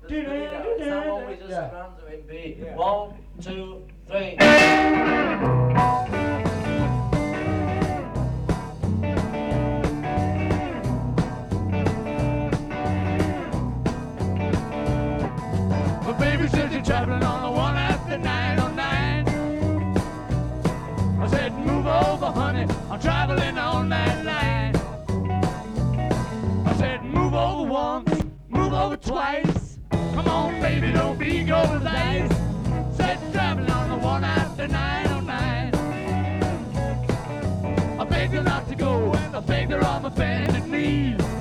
Someone we just Yeah. run to in B. Yeah. 1, 2, 3. But baby says you're traveling on the one after 909. I said, move over, honey, I'm traveling on that line. I said, move over once, move over twice. Come on, baby, don't be gold as ice. Said, traveling on the one after 909. I begged her not to go, and I begged her on my bended knees.